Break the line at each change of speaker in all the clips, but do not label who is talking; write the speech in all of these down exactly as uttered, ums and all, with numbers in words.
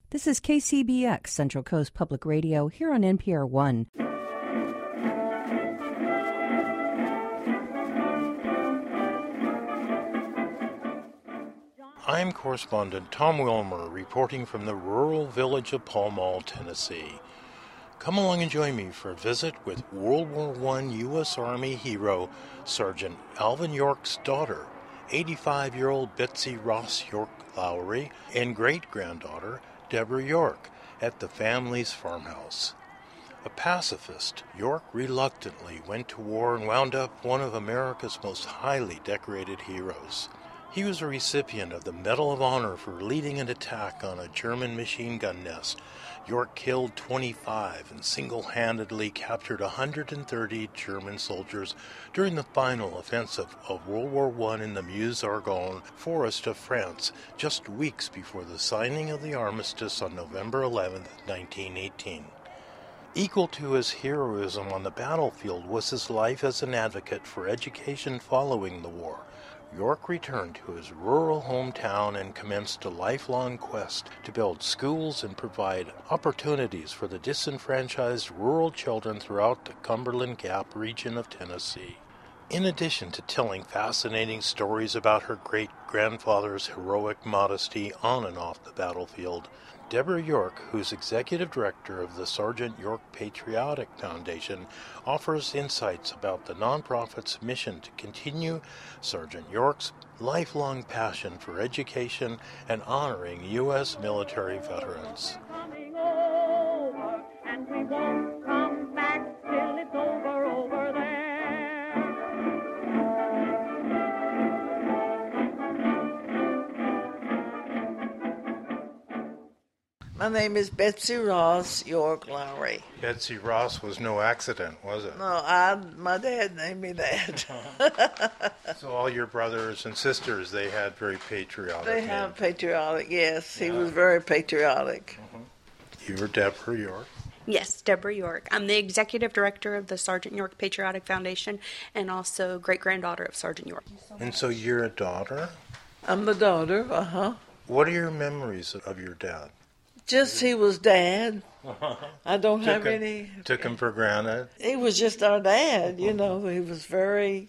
This is K C B X, Central Coast Public Radio, here on N P R one.
I'm correspondent Tom Wilmer reporting from the rural village of Pall Mall, Tennessee. Come along and join me for a visit with World War One U S Army hero Sergeant Alvin York's daughter, eighty-five-year-old Betsy Ross York Lowry, and great-granddaughter Deborah York at the family's farmhouse. A pacifist, York reluctantly went to war and wound up one of America's most highly decorated heroes. He was a recipient of the Medal of Honor for leading an attack on a German machine gun nest. York killed twenty-five and single-handedly captured one hundred thirty German soldiers during the final offensive of World War One in the Meuse-Argonne forest of France, just weeks before the signing of the armistice on November eleventh, nineteen eighteen. Equal to his heroism on the battlefield was his life as an advocate for education following the war. York returned to his rural hometown and commenced a lifelong quest to build schools and provide opportunities for the disenfranchised rural children throughout the Cumberland Gap region of Tennessee. In addition to telling fascinating stories about her great-grandfather's heroic modesty on and off the battlefield, Deborah York, who's executive director of the Sergeant York Patriotic Foundation, offers insights about the nonprofit's mission to continue Sergeant York's lifelong passion for education and honoring U S military veterans.
My name is Betsy Ross York Lowry.
Betsy Ross was no accident, was it?
No, I. My dad named me that.
So all your brothers and sisters, they had very patriotic
They
names.
have patriotic, yes.
Yeah.
He was very patriotic.
Mm-hmm. You were Deborah York?
Yes, Deborah York. I'm the executive director of the Sergeant York Patriotic Foundation and also great-granddaughter of Sergeant York.
And so you're a daughter?
I'm the daughter, uh-huh.
What are your memories of your dad?
Just he was dad. I don't have
Took him-
any...
Took him for granted?
He was just our dad, you know. He was very...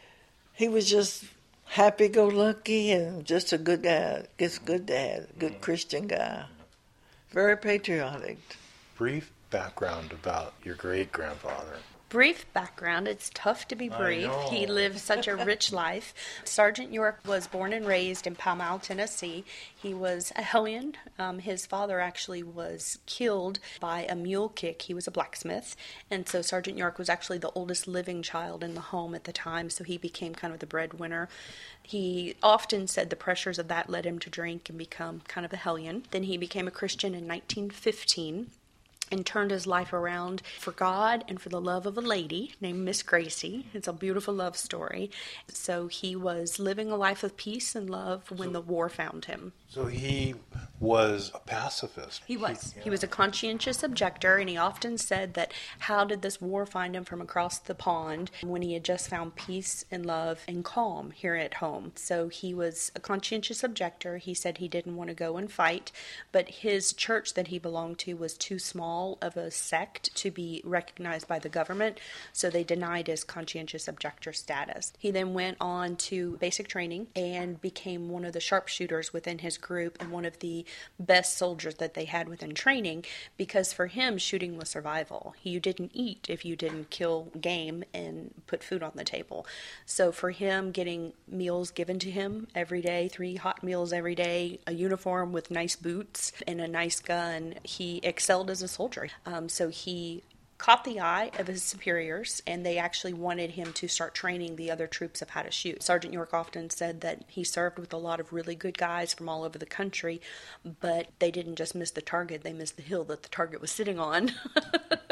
He was just happy-go-lucky and just a good guy. Just a good dad, good Christian guy. Very patriotic.
Brief background about your great-grandfather.
Brief background, it's tough to be
I
brief.
know.
He lived such a rich life. Sergeant York was born and raised in Pall Mall, Tennessee. He was a hellion. Um, his father actually was killed by a mule kick. He was a blacksmith. And so Sergeant York was actually the oldest living child in the home at the time, so he became kind of the breadwinner. He often said the pressures of that led him to drink and become kind of a hellion. Then he became a Christian in nineteen fifteen. And turned his life around for God and for the love of a lady named Miss Gracie. It's a beautiful love story. So he was living a life of peace and love when
So-
the war found him.
So he was a pacifist.
He was.
yeah.
He was a conscientious objector, and he often said that how did this war find him from across the pond when he had just found peace and love and calm here at home. So he was a conscientious objector. He said he didn't want to go and fight, but his church that he belonged to was too small of a sect to be recognized by the government, so they denied his conscientious objector status. He then went on to basic training and became one of the sharpshooters within his group and one of the best soldiers that they had within training, because for him shooting was survival. You didn't eat if you didn't kill game and put food on the table. So for him, getting meals given to him every day, three hot meals every day, a uniform with nice boots and a nice gun, he excelled as a soldier. Um, so he caught the eye of his superiors, and they actually wanted him to start training the other troops of how to shoot. Sergeant York often said that he served with a lot of really good guys from all over the country, but they didn't just miss the target, they missed the hill that the target was sitting on.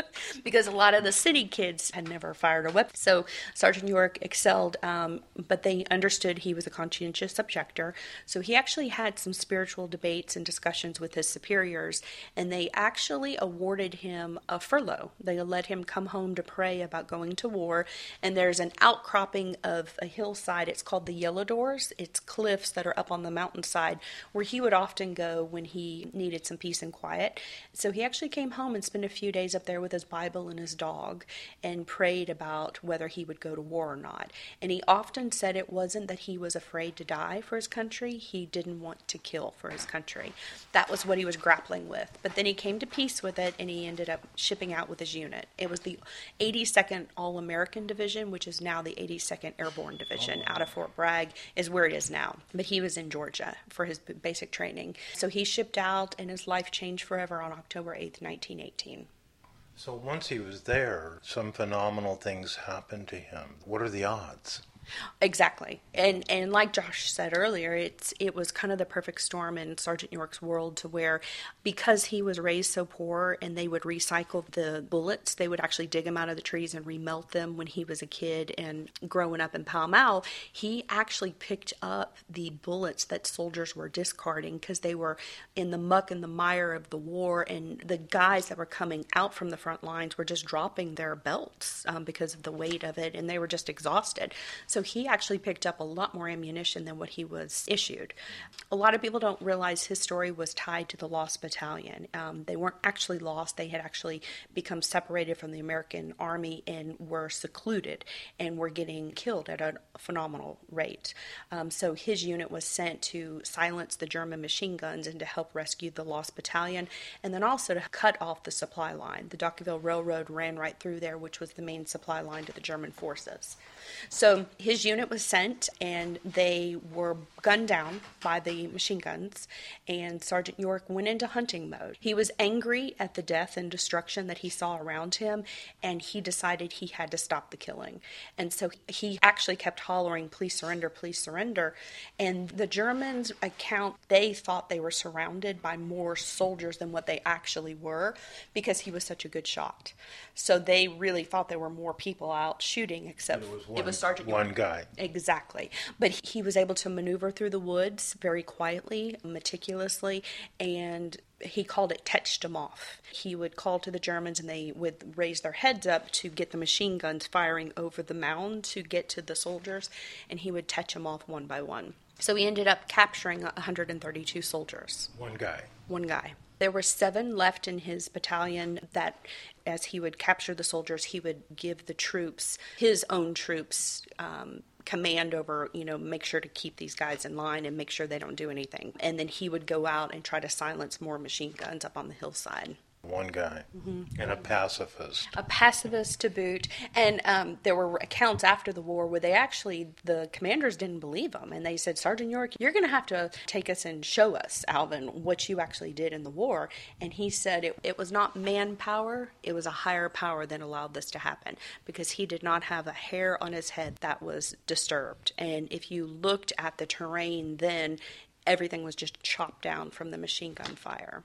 because a lot of the city kids had never fired a weapon. So Sergeant York excelled, um, but they understood he was a conscientious objector. So he actually had some spiritual debates and discussions with his superiors, and they actually awarded him a furlough. They let him come home to pray about going to war, and there's an outcropping of a hillside. It's called the Yellow Doors. It's cliffs that are up on the mountainside where he would often go when he needed some peace and quiet. So he actually came home and spent a few days up there with his Bible and his dog and prayed about whether he would go to war or not. And he often said it wasn't that he was afraid to die for his country. He didn't want to kill for his country. That was what he was grappling with. But then he came to peace with it, and he ended up shipping out with his unit. It was the eighty-second All-American Division, which is now the eighty-second Airborne Division out of Fort Bragg, is where it is now. But he was in Georgia for his basic training. So he shipped out, and his life changed forever on October eighth, nineteen eighteen.
So once he was there, some phenomenal things happened to him. What are the odds?
Exactly. And and like Josh said earlier, it's it was kind of the perfect storm in Sergeant York's world, to where because he was raised so poor and they would recycle the bullets, they would actually dig them out of the trees and remelt them when he was a kid and growing up in Pall Mall, he actually picked up the bullets that soldiers were discarding because they were in the muck and the mire of the war, and the guys that were coming out from the front lines were just dropping their belts um, because of the weight of it, and they were just exhausted. So he actually picked up a lot more ammunition than what he was issued. A lot of people don't realize his story was tied to the Lost Battalion. Um, they weren't actually lost. They had actually become separated from the American Army and were secluded and were getting killed at a phenomenal rate. Um, so his unit was sent to silence the German machine guns and to help rescue the Lost Battalion, and then also to cut off the supply line. The Dockyville Railroad ran right through there, which was the main supply line to the German forces. So his unit was sent, and they were gunned down by the machine guns, and Sergeant York went into hunting mode. He was angry at the death and destruction that he saw around him, and he decided he had to stop the killing. And so he actually kept hollering, "Please surrender, please surrender." And the Germans account, they thought they were surrounded by more soldiers than what they actually were, because he was such a good shot. So they really thought there were more people out shooting, except
It was one,
it was Sergeant York.
one guy.
Exactly. But he was able to maneuver through the woods very quietly, meticulously, and he called it "tetched them off." He would call to the Germans, and they would raise their heads up to get the machine guns firing over the mound to get to the soldiers, and he would tetch them off one by one. So he ended up capturing one hundred thirty-two soldiers.
One guy.
One guy. There were seven left in his battalion that, as he would capture the soldiers, he would give the troops, his own troops, um, command over, you know, make sure to keep these guys in line and make sure they don't do anything. And then he would go out and try to silence more machine guns up on the hillside.
One guy. Mm-hmm. And a pacifist.
A pacifist to boot. And um, there were accounts after the war where they actually, the commanders didn't believe him. And they said, "Sergeant York, you're going to have to take us and show us, Alvin, what you actually did in the war." And he said it, it was not manpower, it was a higher power that allowed this to happen, because he did not have a hair on his head that was disturbed. And if you looked at the terrain then, everything was just chopped down from the machine gun fire.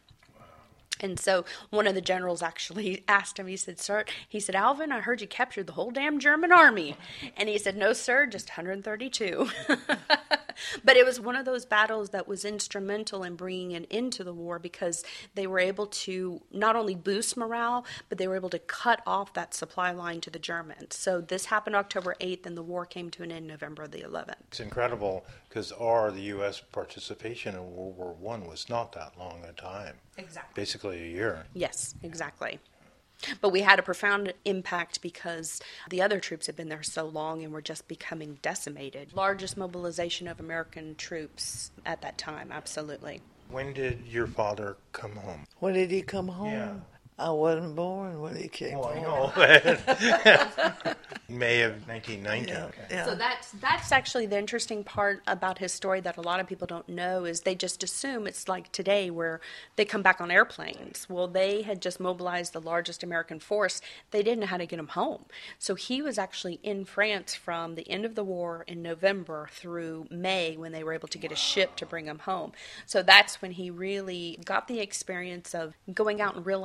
And so one of the generals actually asked him, he said, "Sir," he said, "Alvin, I heard you captured the whole damn German army." And he said, "No, sir, just one hundred thirty-two. But it was one of those battles that was instrumental in bringing an end to the war, because they were able to not only boost morale, but they were able to cut off that supply line to the Germans. So this happened October eighth, and the war came to an end November the eleventh.
It's incredible, because our, the U S participation in World War One was not that long a time.
Exactly.
Basically a year.
Yes, exactly. But we had a profound impact because the other troops had been there so long and were just becoming decimated. Largest mobilization of American troops at that time, absolutely.
When did your father come home?
When did he come home?
Yeah.
I wasn't born when he came
Oh,
home.
I know. May of nineteen ninety.
Yeah,
Okay.
yeah.
So that's that's actually the interesting part about his story that a lot of people don't know, is they just assume it's like today where they come back on airplanes. Well, they had just mobilized the largest American force. They didn't know how to get him home. So he was actually in France from the end of the war in November through May, when they were able to get a ship to bring him home. So that's when he really got the experience of going out and realizing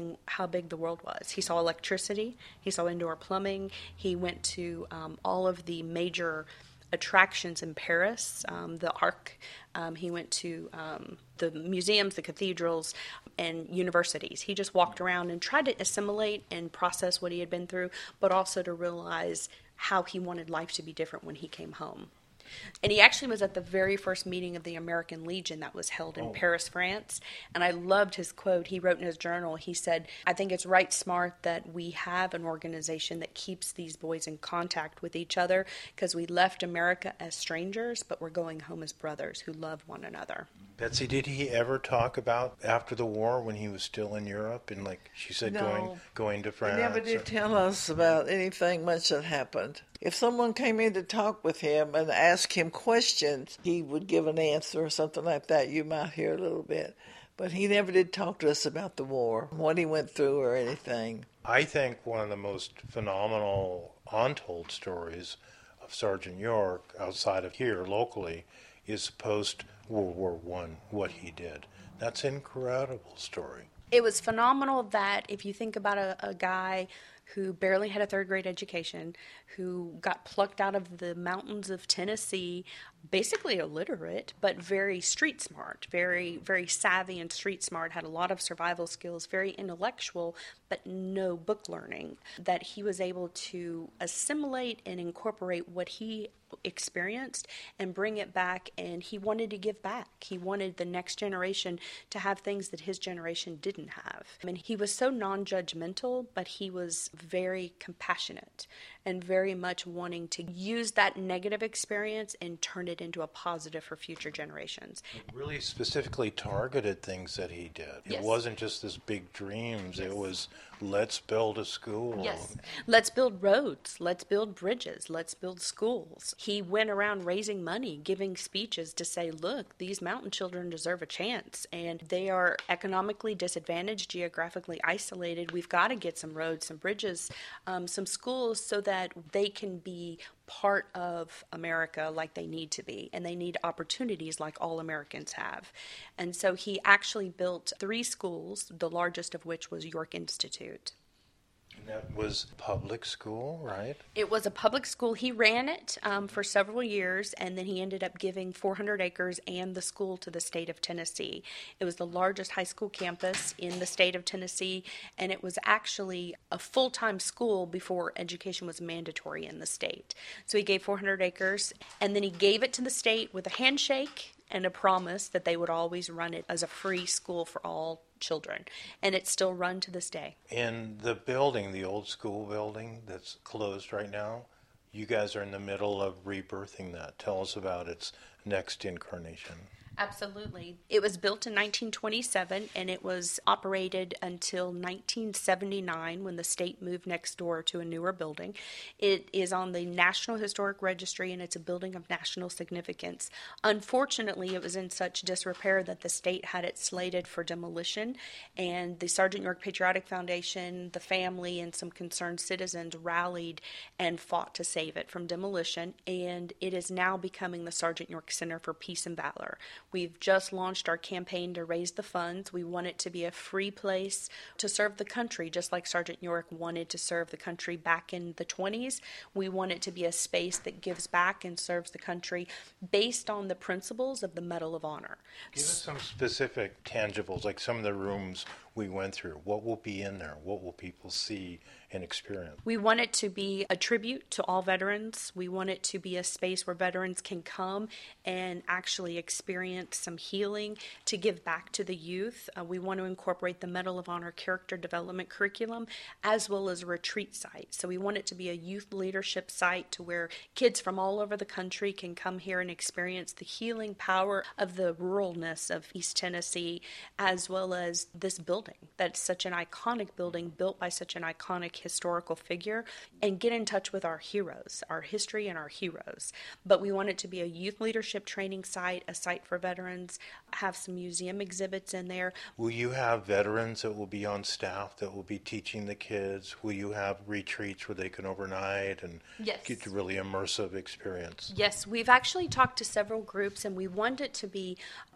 seeing how big the world was. He saw electricity, he saw indoor plumbing, he went to um, all of the major attractions in Paris, um, the Arc. Um, he went to um, the museums, the cathedrals, and universities. He just walked around and tried to assimilate and process what he had been through, but also to realize how he wanted life to be different when he came home. And he actually was at the very first meeting of the American Legion that was held in oh. Paris, France. And I loved his quote. He wrote in his journal, he said, "I think it's right smart that we have an organization that keeps these boys in contact with each other, because we left America as strangers, but we're going home as brothers who love one another."
Betsy, did he ever talk about after the war when he was still in Europe and, like she said,
no,
going going to France?
He never did
or...
tell us about anything much that happened. If someone came in to talk with him and ask him questions, he would give an answer or something like that. You might hear a little bit. But he never did talk to us about the war, what he went through or anything.
I think one of the most phenomenal untold stories of Sergeant York outside of here locally is post-World War One, what he did. That's an incredible story.
It was phenomenal that if you think about a, a guy who barely had a third grade education, who got plucked out of the mountains of Tennessee, basically illiterate, but very street smart, very, very savvy and street smart, had a lot of survival skills, very intellectual, but no book learning, that he was able to assimilate and incorporate what he experienced and bring it back, and he wanted to give back. He wanted the next generation to have things that his generation didn't have. I mean, he was so non-judgmental, but he was very compassionate and very much wanting to use that negative experience and turn it into a positive for future generations.
Really specifically targeted things that he did.
Yes.
It wasn't just this big dreams. Yes. It was, let's build a school.
Yes. Let's build roads. Let's build bridges. Let's build schools. He went around raising money, giving speeches to say, look, these mountain children deserve a chance, and they are economically disadvantaged, geographically isolated. We've got to get some roads, some bridges, um, some schools so that they can be part of America like they need to be, and they need opportunities like all Americans have. And so he actually built three schools, the largest of which was York Institute.
And that was public school, right?
It was a public school. He ran it um, for several years, and then he ended up giving four hundred acres and the school to the state of Tennessee. It was the largest high school campus in the state of Tennessee, and it was actually a full-time school before education was mandatory in the state. So he gave four hundred acres, and then he gave it to the state with a handshake and a promise that they would always run it as a free school for all children. And it's still run to this day.
In the building, the old school building that's closed right now, you guys are in the middle of rebirthing that. Tell us about its next incarnation.
Absolutely. It was built in nineteen twenty-seven, and it was operated until nineteen seventy-nine when the state moved next door to a newer building. It is on the National Historic Registry, and it's a building of national significance. Unfortunately, it was in such disrepair that the state had it slated for demolition, and the Sergeant York Patriotic Foundation, the family, and some concerned citizens rallied and fought to save it from demolition, and it is now becoming the Sergeant York Center for Peace and Valor. We've just launched our campaign to raise the funds. We want it to be a free place to serve the country, just like Sergeant York wanted to serve the country back in the twenties. We want it to be a space that gives back and serves the country based on the principles of the Medal of Honor.
Give us some specific tangibles, like some of the rooms we went through. What will be in there? What will people see and experience?
We want it to be a tribute to all veterans. We want it to be a space where veterans can come and actually experience some healing, to give back to the youth. Uh, we want to incorporate the Medal of Honor character development curriculum as well as a retreat site. So we want it to be a youth leadership site to where kids from all over the country can come here and experience the healing power of the ruralness of East Tennessee, as well as this building that's such an iconic building built by such an iconic historical figure, and get in touch with our heroes, our history and our heroes. But we want it to be a youth leadership training site, a site for veterans, have some museum exhibits in there.
Will you have veterans that will be on staff that will be teaching the kids? Will you have retreats where they can overnight and
yes.
get a really immersive experience?
Yes, we've actually talked to several groups, and we want it to be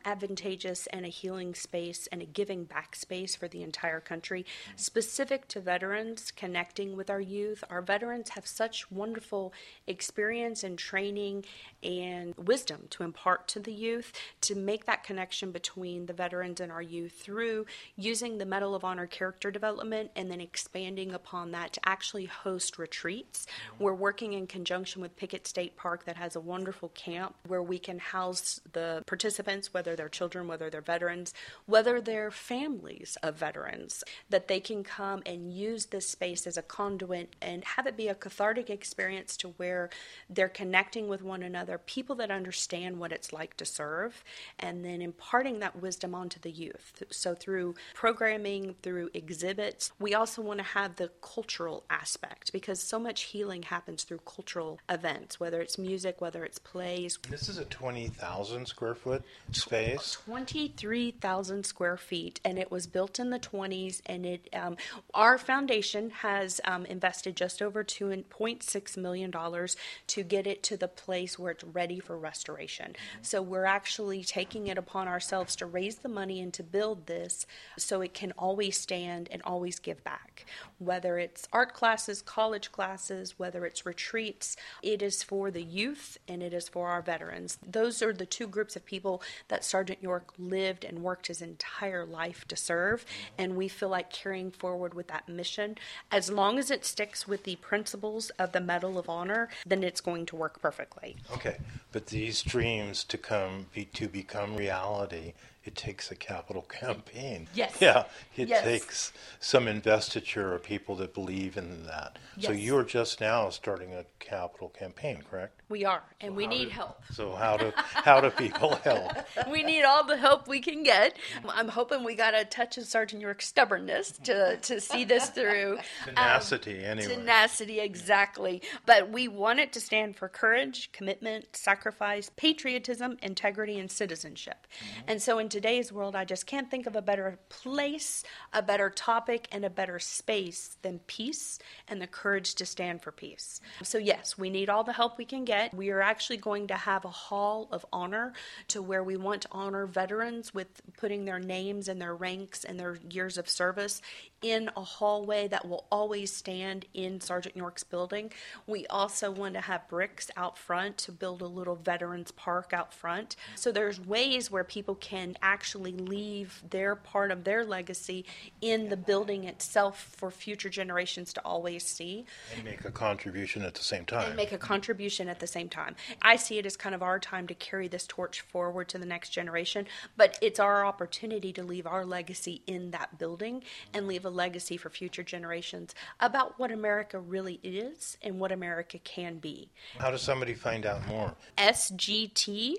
advantageous and a healing space and a giving back space for the entire country, specific to veterans, connecting with our youth. Our veterans have such wonderful experience and training and wisdom to impart to the youth, to make that connection between the veterans and our youth through using the Medal of Honor character development and then expanding upon that to actually host retreats. We're working in conjunction with Pickett State Park that has a wonderful camp where we can house the participants, whether they're children, whether they're veterans, whether they're families of veterans, that they can come and use this space as a conduit and have it be a cathartic experience to where they're connecting with one another, people that understand what it's like to serve, and then imparting that wisdom onto the youth. So through programming, through exhibits, we also want to have the cultural aspect, because so much healing happens through cultural events, whether it's music, whether it's plays.
This is a twenty thousand square foot space?
twenty-three thousand square feet, and it was built in the twenties, and it um, our foundation has um, invested just over two point six million dollars to get it to the place where it's ready for restoration. Mm-hmm. So we're actually taking it upon ourselves to raise the money and to build this so it can always stand and always give back. Whether it's art classes, college classes, whether it's retreats, it is for the youth and it is for our veterans. Those are the two groups of people that Sergeant York lived and worked his entire life to serve, and we feel like carrying forward with that mission. As long as it sticks with the principles of the Medal of Honor, then it's going to work perfectly.
Okay, but these dreams to come be, to become reality, it takes a capital campaign.
Yes.
Yeah, it
yes.
takes some investiture of people that believe in that.
Yes.
So you are just now starting a capital campaign, correct?
We are, and
so
we need
do,
help.
So how do how do people help?
We need all the help we can get. I'm hoping we got a touch of Sergeant York's stubbornness to, to see this through.
Tenacity,
um,
anyway.
Tenacity, exactly. But we want it to stand for courage, commitment, sacrifice, patriotism, integrity, and citizenship. Mm-hmm. And so in today's world, I just can't think of a better place, a better topic, and a better space than peace and the courage to stand for peace. So yes, we need all the help we can get. We are actually going to have a hall of honor to where we want to honor veterans with putting their names and their ranks and their years of service in a hallway that will always stand in Sergeant York's building. We also want to have bricks out front to build a little veterans park out front. So there's ways where people can actually leave their part of their legacy in the building itself for future generations to always see.
And make a contribution at the same time.
And make a contribution at the same time. I see it as kind of our time to carry this torch forward to the next generation, but it's our opportunity to leave our legacy in that building and leave a legacy for future generations about what America really is and what America can be.
How does somebody find out more?
S G T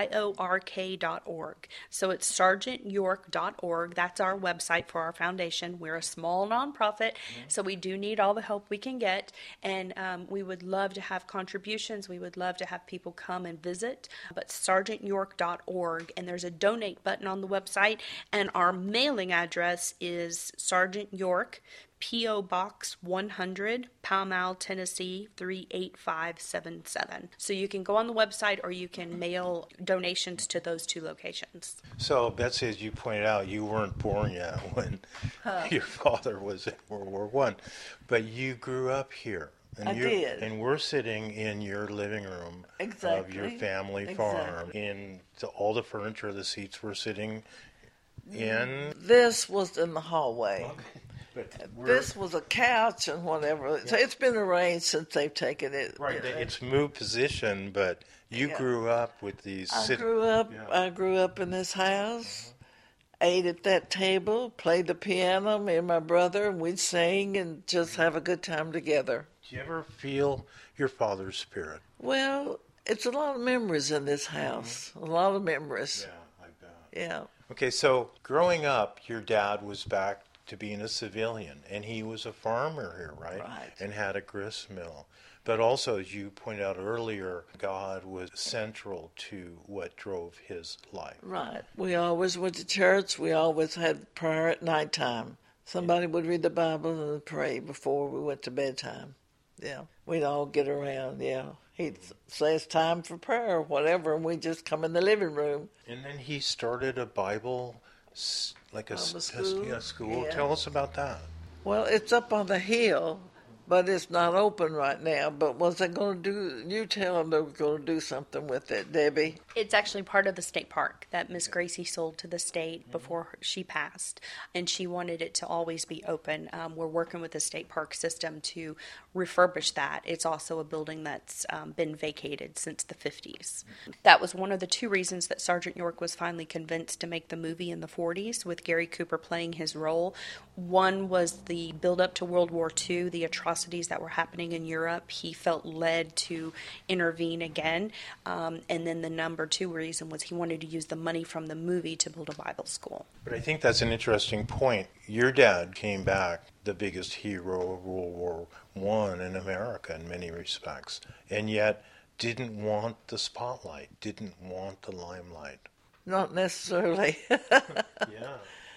york dot org. So it's sergeant york dot org. That's our website for our foundation. We're a small nonprofit, mm-hmm. so we do need all the help we can get, and um, we would love to have contributions. We would love to have people come and visit, but sergeant york dot org, and there's a donate button on the website, and our mailing address is Sergeant York, P O Box one hundred, Pall Mall, Tennessee three eight five seven seven. So you can go on the website or you can mail donations to those two locations.
So, Betsy, as you pointed out, you weren't born yet when huh. your father was in World War One, but you grew up here. And
I did.
And we're sitting in your living room
exactly.
of your family
exactly.
farm. And the, all the furniture, the seats were sitting in.
This was in the hallway.
Okay. But
this was a couch and whatever. Yeah. So it's been arranged since they've taken it.
Right. You know. It's moved position, but you yeah. grew up with these.
I
sit-
grew up.
Yeah.
I grew up in this house. Ate at that table. Played the piano. Me and my brother. And we'd sing and just have a good time together.
Do you ever feel your father's spirit?
Well, it's a lot of memories in this house. Mm-hmm. A lot of memories.
Yeah, I bet.
Yeah.
Okay, so growing up, your dad was back to being a civilian, and he was a farmer here, right?
Right.
And had a grist mill. But also, as you pointed out earlier, God was central to what drove his life.
Right. We always went to church. We always had prayer at nighttime. Somebody would read the Bible and pray before we went to bedtime. Yeah. We'd all get around, yeah. He'd say it's time for prayer or whatever, and we'd just come in the living room.
And then he started a Bible, like a,
Bible
s-
school.
a school.
Yeah.
Tell us about that.
Well, it's up on the hill, but it's not open right now. But was they going to do, you tell them they were going to do something with it, Debbie.
It's actually part of the state park that Miss Gracie sold to the state before she passed, and she wanted it to always be open. Um, we're working with the state park system to refurbish that. It's also a building that's um, been vacated since the fifties. That was one of the two reasons that Sergeant York was finally convinced to make the movie in the forties, with Gary Cooper playing his role. One was the build-up to World War Two, the atrocities that were happening in Europe. He felt led to intervene again, um, and then the number two reason was he wanted to use the money from the movie to build a Bible school.
But I think that's an interesting point. Your dad came back the biggest hero of World War One in America in many respects, and yet didn't want the spotlight, didn't want the limelight.
Not necessarily.
Yeah.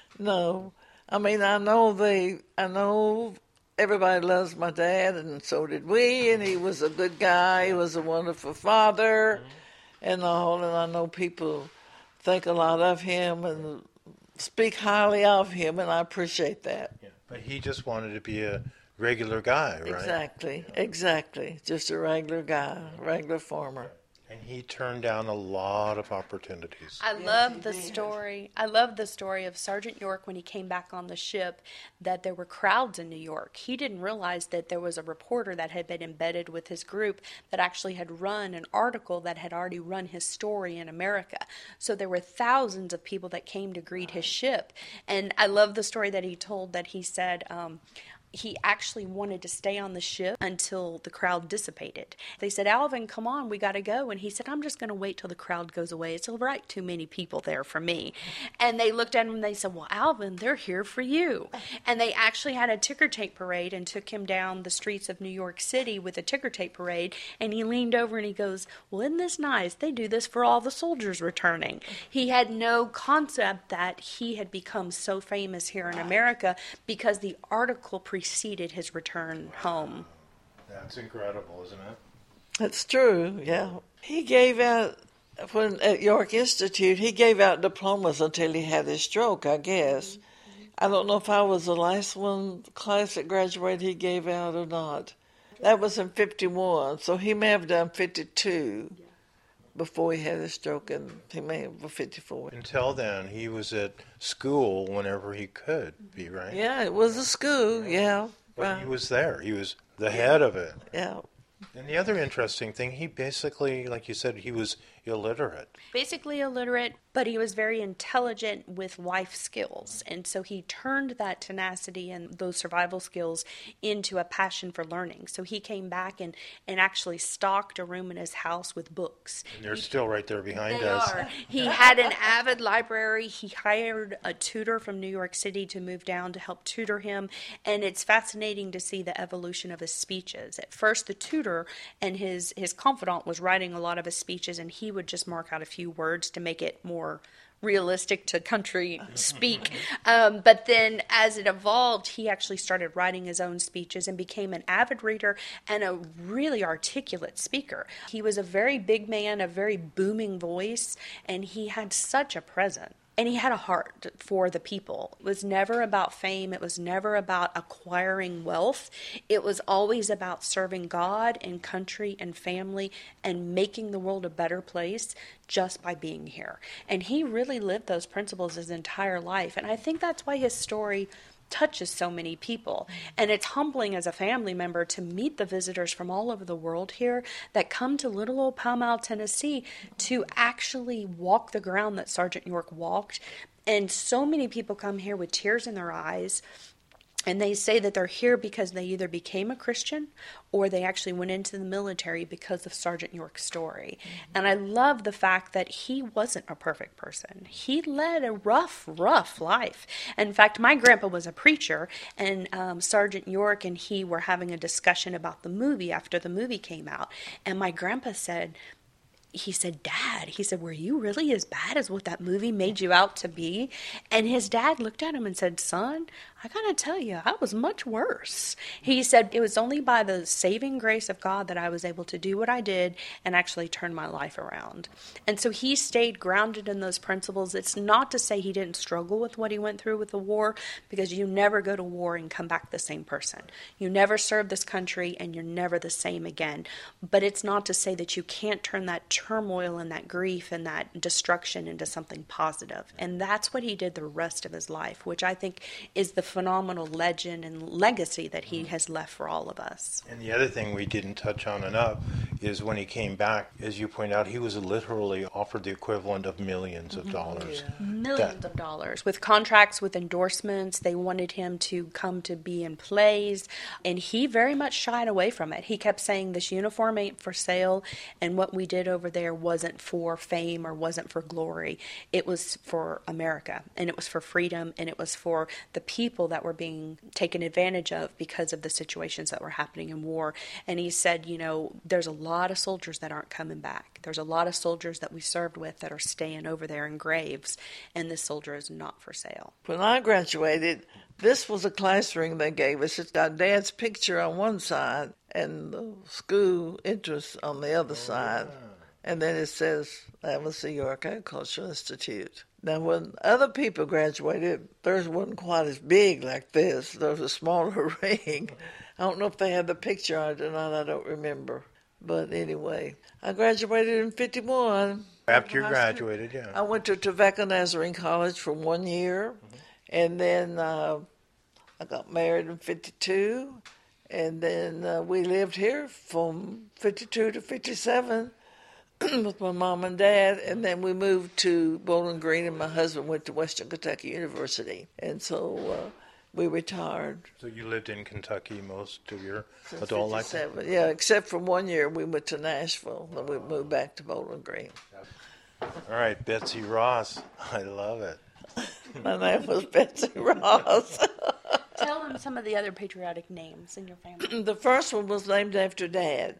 No. I mean, I know they, I know everybody loves my dad, and so did we, and he was a good guy. He was a wonderful father, mm-hmm. and all, and I know people think a lot of him and speak highly of him, and I appreciate that.
Yeah. But he just wanted to be a regular guy, right?
Exactly, yeah. exactly. Just a regular guy, regular farmer.
And he turned down a lot of opportunities.
I
Yes,
love
he
the
did.
story. I love the story of Sergeant York when he came back on the ship, that there were crowds in New York. He didn't realize that there was a reporter that had been embedded with his group that actually had run an article that had already run his story in America. So there were thousands of people that came to greet his ship. And I love the story that he told, that he said, um, he actually wanted to stay on the ship until the crowd dissipated. They said, Alvin, come on, we got to go. And he said, I'm just going to wait till the crowd goes away. It's all right, too many people there for me. And they looked at him and they said, well, Alvin, they're here for you. And they actually had a ticker tape parade and took him down the streets of New York City with a ticker tape parade. And he leaned over and he goes, well, isn't this nice? They do this for all the soldiers returning. He had no concept that he had become so famous here in America because the article pre preceded his return home.
That's incredible, isn't it?
That's true, yeah. He gave out, when at York Institute, he gave out diplomas until he had his stroke, I guess. I don't know if I was the last one, class that graduated he gave out or not. That was in fifty-one, so he may have done fifty-two before he had his stroke, and he may have been fifty-four.
Until then, he was at school whenever he could be, right?
Yeah, it was a school, yeah.
But
Right.
he was there. He was the head of it.
Yeah.
And the other interesting thing, he basically, like you said, he was illiterate.
Basically illiterate, but he was very intelligent with life skills. And so he turned that tenacity and those survival skills into a passion for learning. So he came back and, and actually stocked a room in his house with books.
And they're still right there behind
They
us.
are. He had an avid library. He hired a tutor from New York City to move down to help tutor him. And it's fascinating to see the evolution of his speeches. At first, the tutor and his, his confidant was writing a lot of his speeches, and he would just mark out a few words to make it more realistic to country speak. Um, but then as it evolved, he actually started writing his own speeches and became an avid reader and a really articulate speaker. He was a very big man, a very booming voice, and he had such a presence. And he had a heart for the people. It was never about fame. It was never about acquiring wealth. It was always about serving God and country and family and making the world a better place just by being here. And he really lived those principles his entire life. And I think that's why his story touches so many people. And it's humbling as a family member to meet the visitors from all over the world here that come to little old Pall Mall, Tennessee to actually walk the ground that Sergeant York walked. And so many people come here with tears in their eyes. And they say that they're here because they either became a Christian or they actually went into the military because of Sergeant York's story. Mm-hmm. And I love the fact that he wasn't a perfect person. He led a rough, rough life. In fact, my grandpa was a preacher, and um, Sergeant York and he were having a discussion about the movie after the movie came out. And my grandpa said, he said, Dad, he said, were you really as bad as what that movie made you out to be? And his dad looked at him and said, son, I gotta tell you, I was much worse. He said, it was only by the saving grace of God that I was able to do what I did and actually turn my life around. And so he stayed grounded in those principles. It's not to say he didn't struggle with what he went through with the war, because you never go to war and come back the same person. You never serve this country and you're never the same again. But it's not to say that you can't turn that turmoil and that grief and that destruction into something positive. And that's what he did the rest of his life, which I think is the phenomenal legend and legacy that he has left for all of us.
And the other thing we didn't touch on enough is when he came back, as you point out, he was literally offered the equivalent of millions of dollars.
Yeah. Millions that, of dollars. With contracts, with endorsements, they wanted him to come to be in plays, and he very much shied away from it. He kept saying, this uniform ain't for sale, and what we did over there wasn't for fame or wasn't for glory. It was for America, and it was for freedom, and it was for the people that were being taken advantage of because of the situations that were happening in war. And he said, you know, there's a lot of soldiers that aren't coming back. There's a lot of soldiers that we served with that are staying over there in graves, and this soldier is not for sale.
When I graduated, this was a class ring they gave us. It's got Dad's picture on one side and the school entrance on the other oh, side. Yeah. And then it says Avansy York Agricultural Institute. Now, when other people graduated, theirs wasn't quite as big like this. There was a smaller ring. I don't know if they had the picture on it or not. I don't remember. But anyway, I graduated in fifty-one.
After you graduated, yeah.
I went to Tobacco Nazarene College for one year. Mm-hmm. And then uh, I got married in fifty-two. And then uh, we lived here from fifty-two to fifty-seven. With my mom and dad, and then we moved to Bowling Green, and my husband went to Western Kentucky University, and so uh, we retired.
So you lived in Kentucky most of your Since adult life?
Yeah, except for one year we went to Nashville, and we moved back to Bowling Green.
All right, Betsy Ross, I love it.
My name was Betsy Ross.
Tell them some of the other patriotic names in your family.
The first one was named after Dad.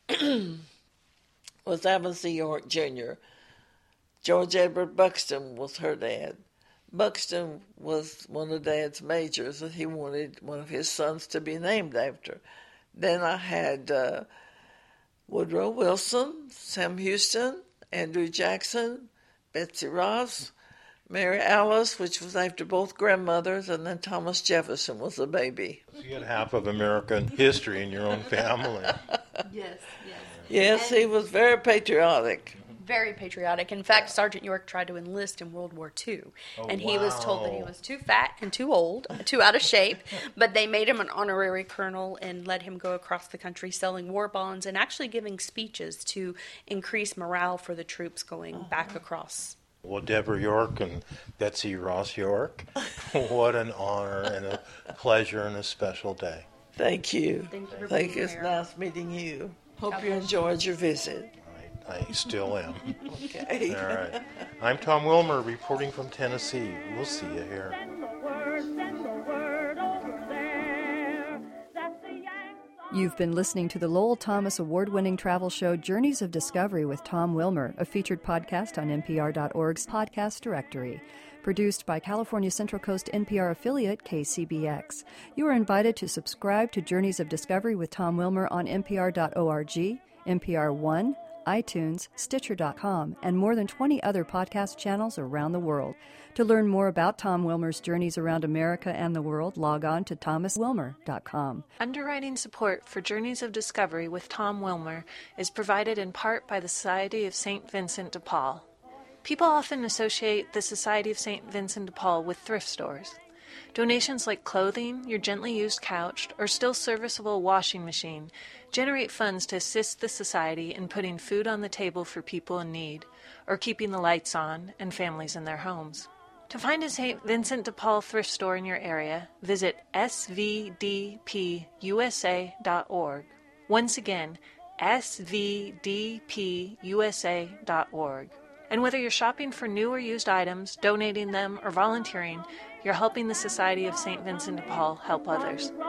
Was Avansy York Junior George Edward Buxton was her dad. Buxton was one of Dad's majors that he wanted one of his sons to be named after. Then I had uh, Woodrow Wilson, Sam Houston, Andrew Jackson, Betsy Ross, Mary Alice, which was after both grandmothers, and then Thomas Jefferson was the baby.
So you had half of American history in your own family.
Yes, yes.
Yes, he was very patriotic.
Very patriotic. In fact, Sergeant York tried to enlist in World War Two, oh, and he wow. was told that he was too fat and too old, too out of shape, but they made him an honorary colonel and let him go across the country selling war bonds and actually giving speeches to increase morale for the troops going uh-huh. back across.
Well, Deborah York and Betsy Ross York, what an honor and a pleasure and a special day.
Thank you.
Thank you for
Thank
being
you. It's
here.
nice meeting you. Hope you enjoyed your visit.
I, I still am.
Okay.
All right. I'm Tom Wilmer reporting from Tennessee. We'll see you here.
You've been listening to the Lowell Thomas award-winning travel show Journeys of Discovery with Tom Wilmer, a featured podcast on N P R dot org's podcast directory. Produced by California Central Coast N P R affiliate K C B X. You are invited to subscribe to Journeys of Discovery with Tom Wilmer on N P R dot org, N P R One, iTunes, Stitcher dot com, and more than twenty other podcast channels around the world. To learn more about Tom Wilmer's journeys around America and the world, log on to thomas wilmer dot com.
Underwriting support for Journeys of Discovery with Tom Wilmer is provided in part by the Society of Saint Vincent de Paul. People often associate the Society of Saint Vincent de Paul with thrift stores. Donations like clothing, your gently used couch, or still serviceable washing machine generate funds to assist the Society in putting food on the table for people in need, or keeping the lights on and families in their homes. To find a Saint Vincent de Paul thrift store in your area, visit s v d p u s a dot org. Once again, s v d p u s a dot org. And whether you're shopping for new or used items, donating them, or volunteering, you're helping the Society of Saint Vincent de Paul help others.